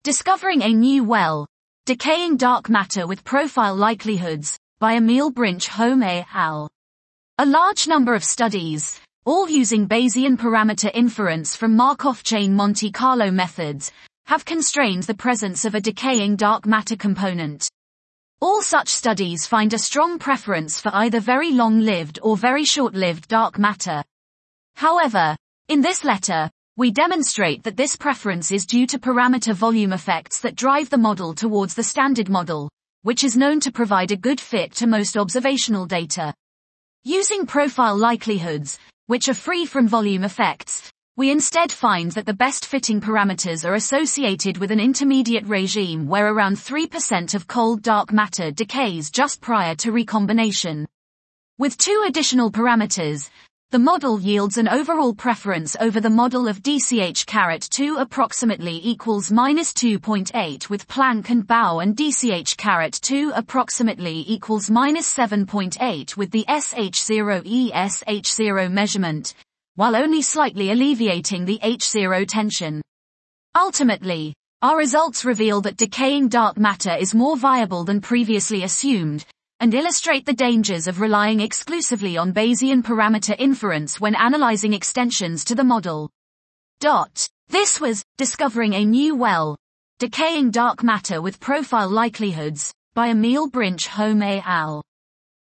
Discovering a New Well. Decaying Dark Matter with Profile Likelihoods, by Emil Brinch-Holm et al. A large number of studies, all using Bayesian parameter inference from Markov chain Monte Carlo methods, have constrained the presence of a decaying dark matter component. All such studies find a strong preference for either very long-lived or very short-lived dark matter. However, in this letter, we demonstrate that this preference is due to parameter volume effects that drive the model towards the standard model, which is known to provide a good fit to most observational data. Using profile likelihoods, which are free from volume effects, we instead find that the best fitting parameters are associated with an intermediate regime where around 3% of cold dark matter decays just prior to recombination. With two additional parameters, the model yields an overall preference over the model of DCH-2 approximately equals -2.8 with Planck and Bow and DCH-2 approximately equals -7.8 with the SH0 measurement, while only slightly alleviating the H0 tension. Ultimately, our results reveal that decaying dark matter is more viable than previously assumed, and illustrate the dangers of relying exclusively on Bayesian parameter inference when analyzing extensions to the model. This was Discovering a New Well. Decaying Dark Matter with Profile Likelihoods, by Emil Brinch-Holm et al.